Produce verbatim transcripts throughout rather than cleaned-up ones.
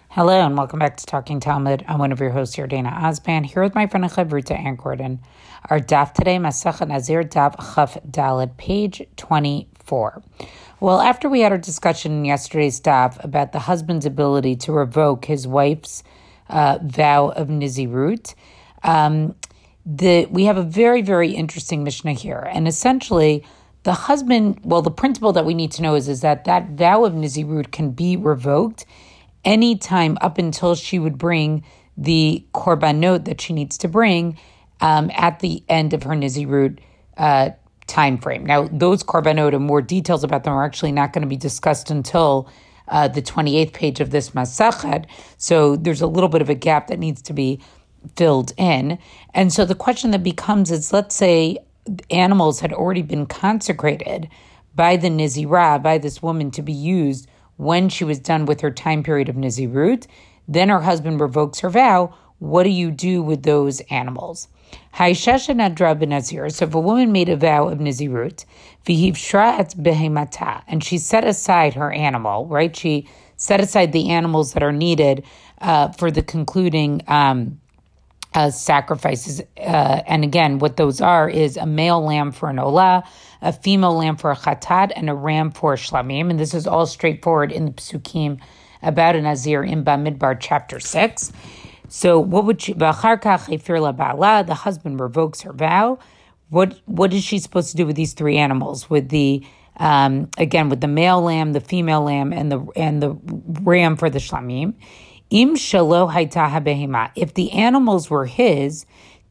Hello and welcome back to Talking Talmud. I'm one of your hosts here, Dana Osban, here with my friend Chavruta Ann Gordon. Our daf today, Masachet Nazir daf Chaf Daled, page twenty-four. Well, after we had our discussion in yesterday's daf about the husband's ability to revoke his wife's uh, vow of Nizirut, um, the we have a very, very interesting Mishnah here. And essentially, the husband, well, the principle that we need to know is, is that that vow of Nizirut can be revoked any time up until she would bring the korbanot that she needs to bring um, at the end of her Nizirut uh, time frame. Now, those korbanot and more details about them are actually not going to be discussed until uh, the twenty-eighth page of this Masachet. So there's a little bit of a gap that needs to be filled in. And so the question that becomes is, let's say animals had already been consecrated by the Nizirah, by this woman, to be used when she was done with her time period of Nizirut. Then her husband revokes her vow. What do you do with those animals? Haishasha nadra b'nazir. So if a woman made a vow of Nizirut, v'hivshra et behemata, and she set aside her animal, right? She set aside the animals that are needed uh, for the concluding um, uh, sacrifices. Uh, and again, what those are is a male lamb for an olah, a female lamb for a chatat, and a ram for a shlamim. And this is all straightforward in the psukim about a nazir in Bamidbar chapter six. So what would she, the husband revokes her vow. What What is she supposed to do with these three animals? With the, um, again, with the male lamb, the female lamb, and the and the ram for the shlamim. Im shalo hayta habehima. If the animals were his,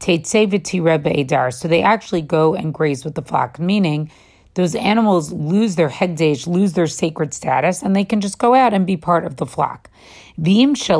so they actually go and graze with the flock, meaning those animals lose their hegdesh, lose their sacred status, and they can just go out and be part of the flock. But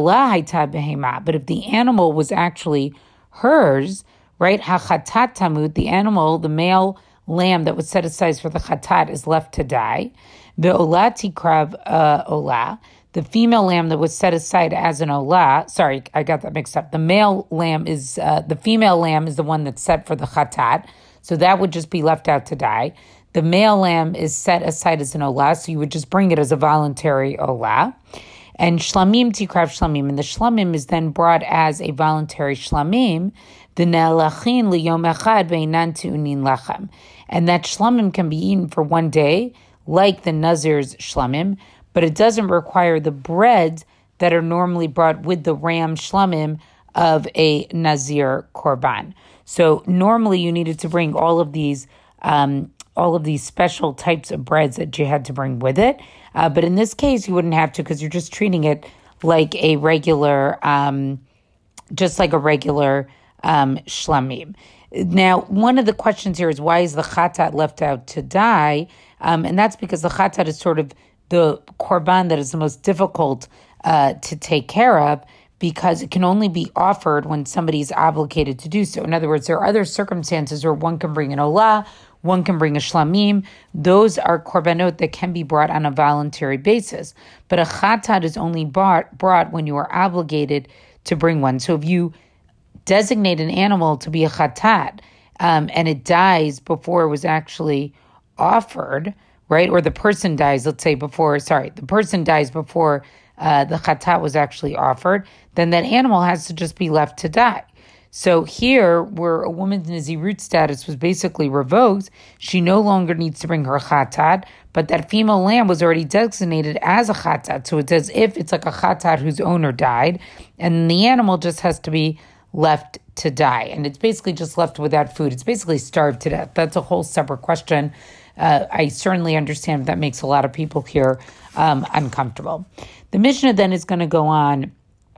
if the animal was actually hers, right? Hachatat tamut, the animal, the male lamb that was set aside for the chatat is left to die. The olah tikrav olah. The female lamb that was set aside as an olah, sorry, I got that mixed up. The male lamb is, uh, the female lamb is the one that's set for the chatat, so that would just be left out to die. The male lamb is set aside as an olah, so you would just bring it as a voluntary olah. And shlamim tikrav shlamim, and the shlamim is then brought as a voluntary shlamim, the ne'alachin liyom echad ve'inan te'unin lachem. And that shlamim can be eaten for one day, like the nazir's shlamim, but it doesn't require the breads that are normally brought with the ram shlamim of a nazir korban. So normally you needed to bring all of these um, all of these special types of breads that you had to bring with it. Uh, but in this case, you wouldn't have to, because you're just treating it like a regular, um, just like a regular um, shlamim. Now, one of the questions here is, why is the chatat left out to die? Um, and that's because the chatat is sort of the korban that is the most difficult uh, to take care of, because it can only be offered when somebody is obligated to do so. In other words, there are other circumstances where one can bring an olah, one can bring a shlamim. Those are korbanot that can be brought on a voluntary basis. But a chatat is only brought, brought when you are obligated to bring one. So if you designate an animal to be a chatat um, and it dies before it was actually offered, right? Or the person dies, let's say before, sorry, the person dies before uh, the chatat was actually offered, then that animal has to just be left to die. So here, where a woman's Nizirut status was basically revoked, she no longer needs to bring her chatat, but that female lamb was already designated as a chatat. So it's as if it's like a chatat whose owner died, and the animal just has to be left to die. And it's basically just left without food. It's basically starved to death. That's a whole separate question. Uh, I certainly understand that makes a lot of people here um, uncomfortable. The Mishnah then is going to go on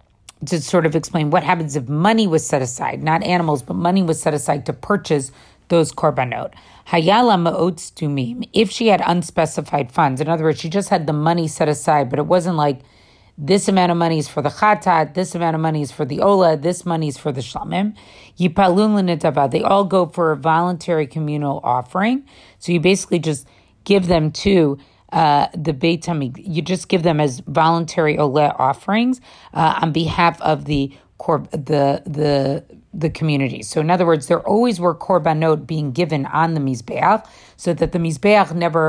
to sort of explain what happens if money was set aside, not animals, but money was set aside to purchase those korbanot. Hayala ma'ot stumim, if she had unspecified funds, in other words, she just had the money set aside, but it wasn't like this amount of money is for the chatat, this amount of money is for the olah, this money is for the shlamim. Yipalun l'netava, they all go for a voluntary communal offering. So you basically just give them to uh, the Beit Hamikdash. You just give them as voluntary olah offerings uh, on behalf of the cor- the the the community. So in other words, there always were korbanot being given on the mizbeach, so that the mizbeach never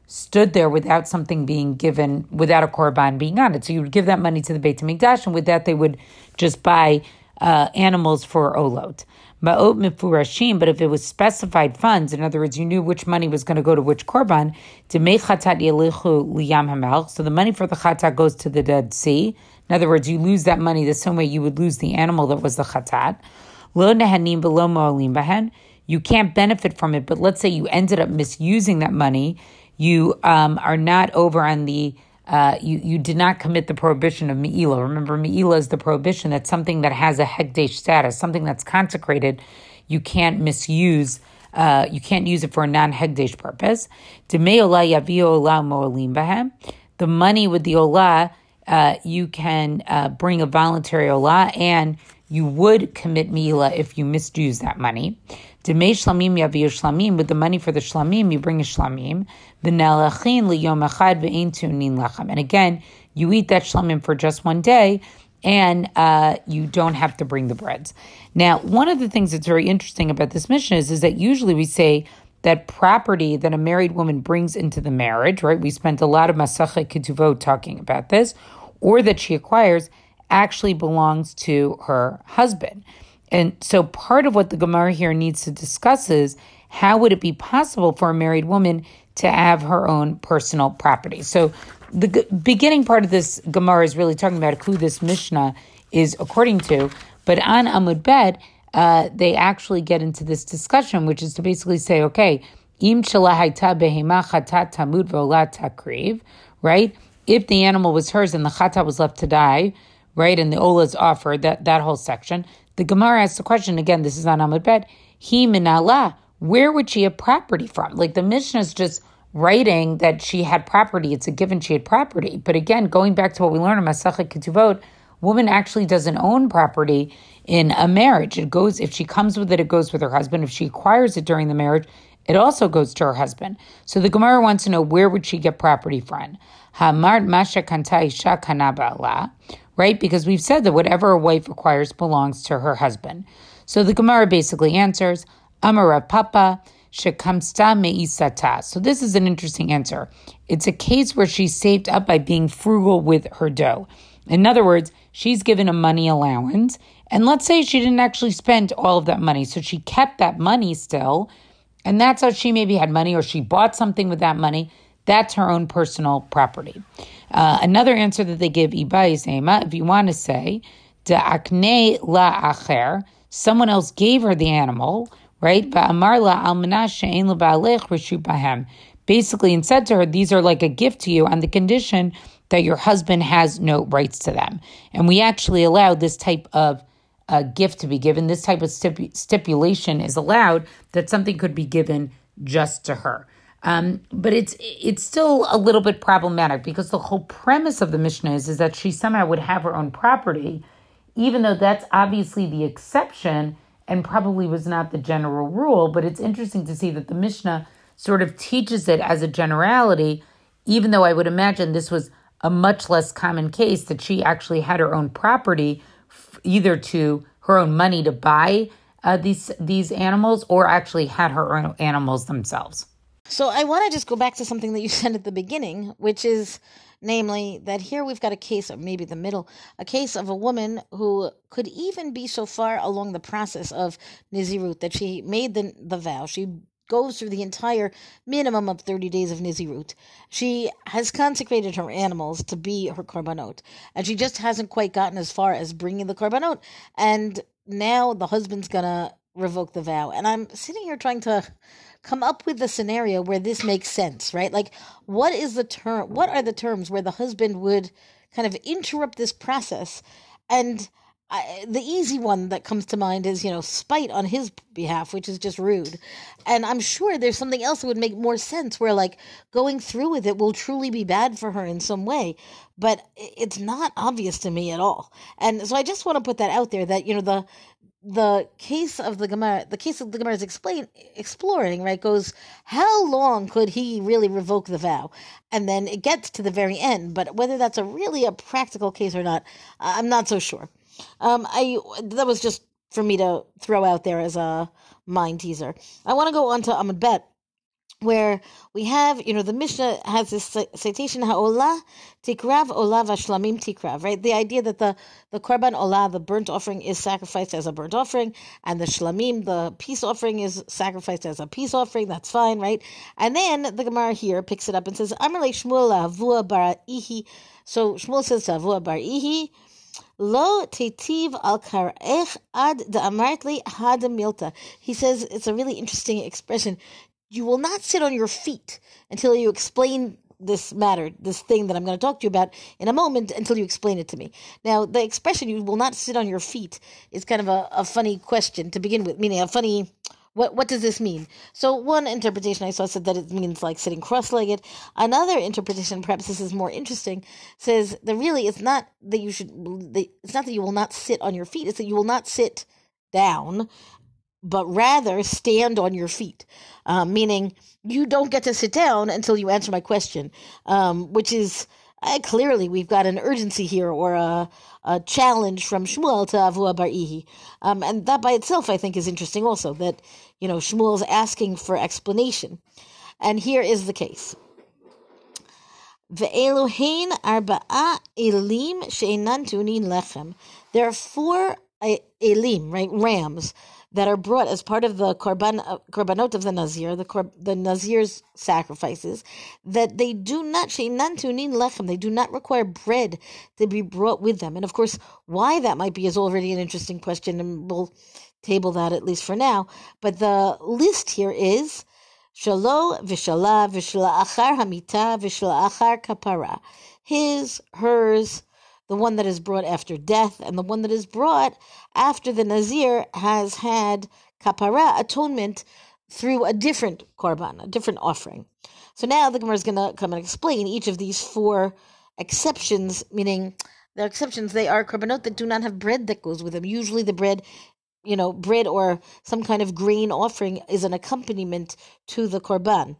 stood there without something being given, without a korban being on it. So you would give that money to the Beit HaMikdash, and with that they would just buy uh, animals for olot. Ma'ot mifurashim, but if it was specified funds, in other words, you knew which money was going to go to which korban, demei chatat yelichu liyam hamelch, so the money for the chatat goes to the Dead Sea. In other words, you lose that money the same way you would lose the animal that was the chatat. Lo nehanim v'lo mo'alim bahen, you can't benefit from it, but let's say you ended up misusing that money, you um, are not over on the, uh, you, you did not commit the prohibition of Me'ilah. Remember, Me'ilah is the prohibition. That's something that has a hekdesh status, something that's consecrated. You can't misuse, uh, you can't use it for a non-hekdesh purpose. Demei olah yaviu olah mo'alim bahem. The money with the olah, uh, you can uh, bring a voluntary olah, and you would commit Me'ilah if you misuse that money. Demei shlamim yaviu shlamim, with the money for the shlamim, you bring a shlamim. V'nelachin liyom echad ve'ein tunin lachem. And again, you eat that shlamim for just one day, and uh, you don't have to bring the breads. Now, one of the things that's very interesting about this mission is, is that usually we say that property that a married woman brings into the marriage, right? We spent a lot of Masachet Ketuvot talking about this, or that she acquires, actually belongs to her husband. And so part of what the Gemara here needs to discuss is, how would it be possible for a married woman to have her own personal property? So the g- beginning part of this Gemara is really talking about who this Mishnah is according to. But on Amud Bet, uh, they actually get into this discussion, which is to basically say, okay, im shalahaita behema chatat tamud v'olat takriv, right? If the animal was hers and the chatat was left to die, right, and the olah is offered, that, that whole section, the Gemara asks the question, again, this is on Amud Bet, hi minala, where would she have property from? Like the Mishnah is just writing that she had property. It's a given she had property. But again, going back to what we learned in Masachet Ketuvot, woman actually doesn't own property in a marriage. It goes, if she comes with it, it goes with her husband. If she acquires it during the marriage, it also goes to her husband. So the Gemara wants to know, where would she get property from? Hamart masha kanta isha kana ba'ala, right? Because we've said that whatever a wife acquires belongs to her husband. So the Gemara basically answers, Amar Papa shekamsta me'isata. So this is an interesting answer. It's a case where she's saved up by being frugal with her dough. In other words, she's given a money allowance, and let's say she didn't actually spend all of that money, so she kept that money still, and that's how she maybe had money, or she bought something with that money. That's her own personal property. Uh, another answer that they give, Iba is Ema, if you want to say, Da'akne la acher, someone else gave her the animal, right? Ba'amar la almana she'en la ba'alech reshu bahem. Basically, and said to her, these are like a gift to you on the condition that your husband has no rights to them. And we actually allowed this type of uh, gift to be given. This type of stipu- stipulation is allowed, that something could be given just to her. Um, but it's it's still a little bit problematic, because the whole premise of the Mishnah is, is that she somehow would have her own property, even though that's obviously the exception and probably was not the general rule. But it's interesting to see that the Mishnah sort of teaches it as a generality, even though I would imagine this was a much less common case, that she actually had her own property, either to her own money to buy uh, these these animals, or actually had her own animals themselves. So I want to just go back to something that you said at the beginning, which is, namely, that here we've got a case, or maybe the middle, a case of a woman who could even be so far along the process of Nizirut that she made the, the vow. She goes through the entire minimum of thirty days of Nizirut. She has consecrated her animals to be her korbanot, and she just hasn't quite gotten as far as bringing the korbanot, and now the husband's going to revoke the vow. And I'm sitting here trying to come up with a scenario where this makes sense, right? Like, what is the term? What are the terms where the husband would kind of interrupt this process? And I, the easy one that comes to mind is, you know, spite on his behalf, which is just rude. And I'm sure there's something else that would make more sense, where like going through with it will truly be bad for her in some way, but it's not obvious to me at all. And so I just want to put that out there, that, you know, the the case of the Gemara, the case of the Gemara is explain, exploring, right, goes, how long could he really revoke the vow? And then it gets to the very end, but whether that's a really a practical case or not, I'm not so sure. Um, I that was just for me to throw out there as a mind teaser. I want to go on to Amud Bet, where we have, you know, the Mishnah has this citation, ha'olah tikrav olah v'shlamim tikrav, right? The idea that the, the korban olah, the burnt offering, is sacrificed as a burnt offering, and the shlamim, the peace offering, is sacrificed as a peace offering. That's fine, right? And then the Gemara here picks it up and says, Amar le Shmuel Avua bar Ihi. So Shmuel says to Avua bar Ihi, Lo tetiv al karech ad da'amart li had milta. He says, it's a really interesting expression. You will not sit on your feet until you explain this matter, this thing that I'm going to talk to you about in a moment, until you explain it to me. Now, the expression, you will not sit on your feet, is kind of a, a funny question to begin with, meaning a funny, what what does this mean? So one interpretation I saw said that it means like sitting cross-legged. Another interpretation, perhaps this is more interesting, says that really it's not that you should, it's not that you will not sit on your feet, it's that you will not sit down, but rather stand on your feet, um, meaning you don't get to sit down until you answer my question, um, which is uh, clearly we've got an urgency here, or a, a challenge from Shmuel to Avua bar Ihi. Um, and that by itself, I think, is interesting also, that, you know, Shmuel's asking for explanation. And here is the case. Ve'elohein arba'a elim she'enan tunin lechem. There are four elim, right, rams, that are brought as part of the korban, uh, korbanot of the Nazir, the kor, the Nazir's sacrifices, that they do not, she'enan tunin lechem, they do not require bread to be brought with them. And of course, why that might be is already an interesting question, and we'll table that at least for now. But the list here is shalo v'shala v'shala achar hamita v'shala achar kapara. His, hers, the one that is brought after death, and the one that is brought after the Nazir has had kapara, atonement, through a different korban, a different offering. So now the Gemara is going to come and explain each of these four exceptions, meaning the exceptions, they are korbanot that do not have bread that goes with them. Usually the bread, you know, bread or some kind of grain offering is an accompaniment to the korban.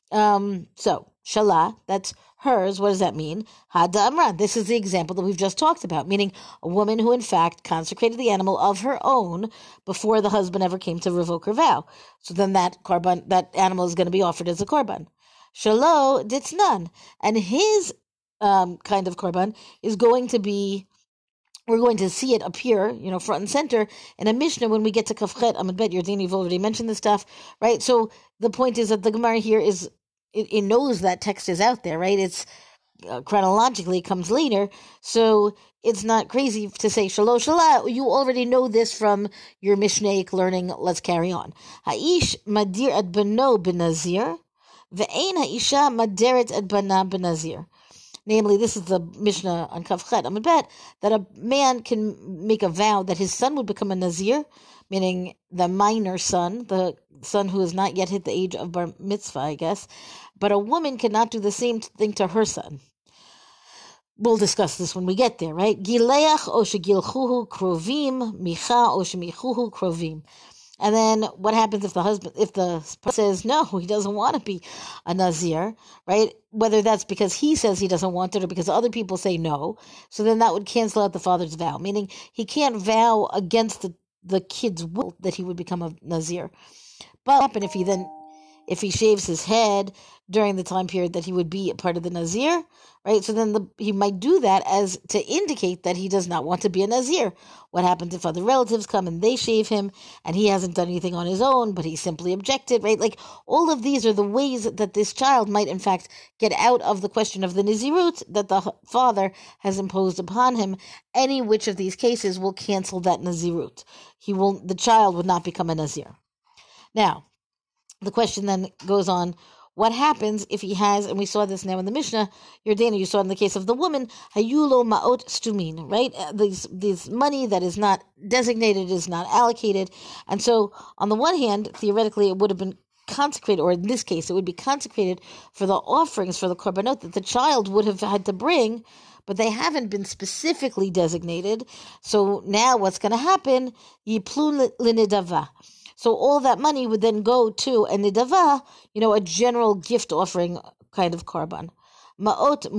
Um, so, Shalah, that's hers. What does that mean? Hada Amra. This is the example that we've just talked about, meaning a woman who in fact consecrated the animal of her own before the husband ever came to revoke her vow. So then that korban, that animal is going to be offered as a korban. Shalo Ditznan. And his um, kind of korban is going to be, we're going to see it appear, you know, front and center in a Mishnah when we get to Kafchet Amud Bet. Yordini, you've already mentioned this stuff, right? So the point is that the Gemara here is, it, it knows that text is out there, right? It's uh, chronologically comes later, so it's not crazy to say Shalo Shalah. You already know this from your Mishnaic learning. Let's carry on. Ha'ish madir ad bano benazir, ve'ein ha'isha maderet ad bana benazir. Namely, this is the Mishnah on Kafchet Amud Bet, that a man can make a vow that his son would become a Nazir, meaning the minor son, the son who has not yet hit the age of bar mitzvah, I guess, but a woman cannot do the same thing to her son. We'll discuss this when we get there, right? Gileach o shegilchuhu krovim, micha o shemichuhu krovim. And then what happens if the husband, if the spouse says no, he doesn't want to be a Nazir, right? Whether that's because he says he doesn't want it or because other people say no. So then that would cancel out the father's vow, meaning he can't vow against the, the kid's will that he would become a Nazir. But what happen if he then, if he shaves his head during the time period that he would be a part of the Nazir, right? So then the, he might do that as to indicate that he does not want to be a Nazir. What happens if other relatives come and they shave him and he hasn't done anything on his own, but he simply objected, right? Like all of these are the ways that this child might in fact get out of the question of the Nazirut that the father has imposed upon him. Any which of these cases will cancel that Nazirut. He will, the child would not become a Nazir. Now, the question then goes on, what happens if he has, and we saw this now in the Mishnah, Yordana, you saw in the case of the woman, hayulo ma'ot stumin, right? This, this money that is not designated, is not allocated. And so, on the one hand, theoretically, it would have been consecrated, or in this case, it would be consecrated for the offerings, for the korbanot that the child would have had to bring, but they haven't been specifically designated. So now what's going to happen? Yiplun linidava. So all that money would then go to a nidava, you know, a general gift offering kind of korban. Ma'ot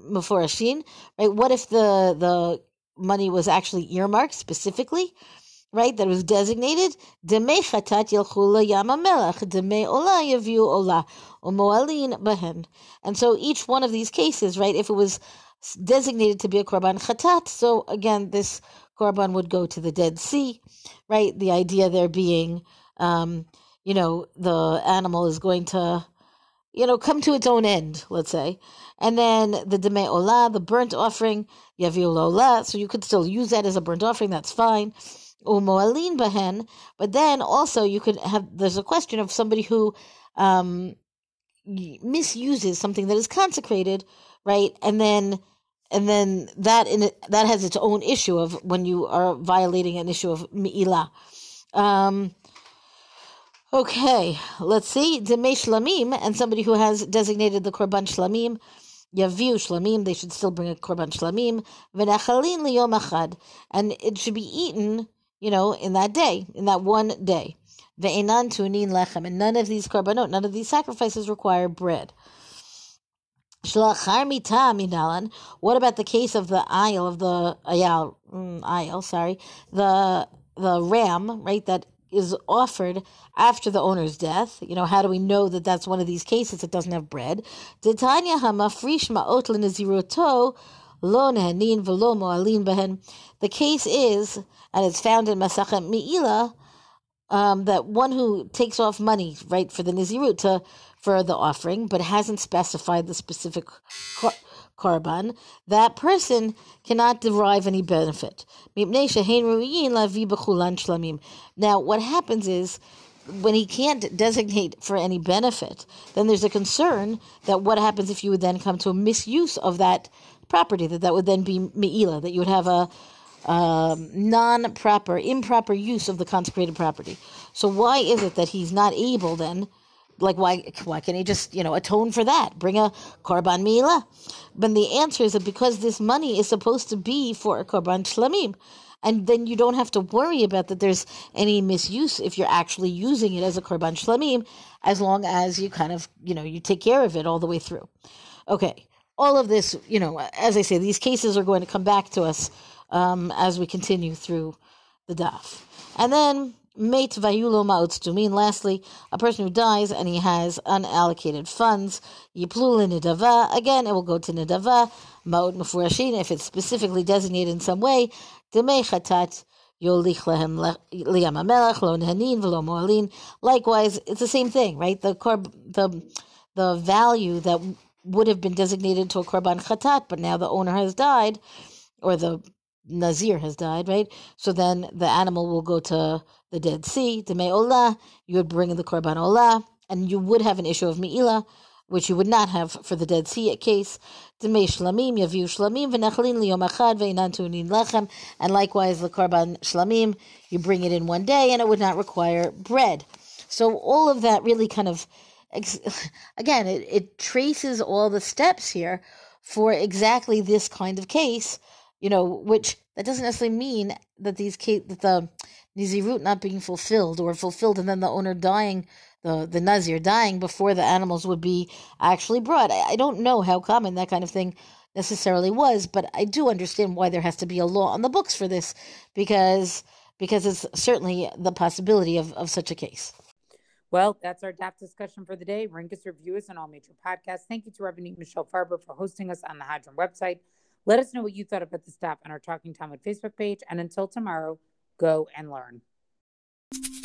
mufurashin, right? What if the, the money was actually earmarked specifically? right, that was designated, Demei chatat yelchu layam hamelech, demei olah yaviu olah, umoalin behen. And so each one of these cases, right, if it was designated to be a korban chatat, so again, this korban would go to the Dead Sea, right? The idea there being, um, you know, the animal is going to, you know, come to its own end, let's say. And then the Demei Olah, the burnt offering, Yaviu Olah, so you could still use that as a burnt offering, that's fine. Umoalin Bahen, but then also you could have, there's a question of somebody who um, misuses something that is consecrated, right? And then and then that in it, that has its own issue of when you are violating an issue of Mi'ilah. Um, Okay, let's see. Demei shlamim, and somebody who has designated the korban shlamim, yaviu shlamim, they should still bring a korban shlamim, v'nachalin liyom achad, and it should be eaten, you know, in that day, in that one day. Ve'enan tunin lechem, and none of these korbanot, none of these sacrifices require bread. Shlachar mita minalan. What about the case of the ayal of the ayal? Mm, ayal, sorry, the the ram, right? That is offered after the owner's death. You know, how do we know that that's one of these cases that doesn't have bread? Titania hamafrish ma'ot l'neziroto lo nehanin v'lo mo'alin behen. The case is, and it's found in Masachet Me'ilah, um, that one who takes off money, right, for the nizirut, to, for the offering, but hasn't specified the specific cor- korban, that person cannot derive any benefit. Now, what happens is, when he can't designate for any benefit, then there's a concern that what happens if you would then come to a misuse of that property, that that would then be me'ilah, that you would have a um, non-proper, improper use of the consecrated property. So why is it that he's not able then, like why why can't he just, you know, atone for that, bring a korban me'ilah? But the answer is that because this money is supposed to be for a korban shlamim, and then you don't have to worry about that there's any misuse if you're actually using it as a korban shlamim, as long as you kind of, you know, you take care of it all the way through. Okay, all of this, you know, as I say, these cases are going to come back to us um, as we continue through the daf. And then, meit vayulo ma'utz tumin, lastly, a person who dies and he has unallocated funds, yiplu nidava, again, it will go to nidava, ma'ut mefurashin, if it's specifically designated in some way, demei chatat yolich lehem liyam hamelech, lo nehanin v'lo mo'alin. Likewise, it's the same thing, right? The korb, the the value that would have been designated to a korban chatat, but now the owner has died, or the Nazir has died, right? So then the animal will go to the Dead Sea, Demei Olah, you would bring in the Korban Olah, and you would have an issue of Me'ilah, which you would not have for the Dead Sea case. Demei Shlamim, Yaviu Shlamim, V'nachalin liyom achad, Ve'enan tunin lechem, and likewise the Korban Shlamim, you bring it in one day, and it would not require bread. So all of that really kind of, again, it, it traces all the steps here for exactly this kind of case, you know, which that doesn't necessarily mean that these case, that the nizirut not being fulfilled or fulfilled and then the owner dying, the, the nazir dying before the animals would be actually brought. I, I don't know how common that kind of thing necessarily was, but I do understand why there has to be a law on the books for this, because because it's certainly the possibility of, of such a case. Well, that's our D A F discussion for the day. Rank us, review us on all major podcasts. Thank you to Rabbanit Michelle Farber for hosting us on the Hadran website. Let us know what you thought about the D A F on our Talking Talmud Facebook page. And until tomorrow, go and learn.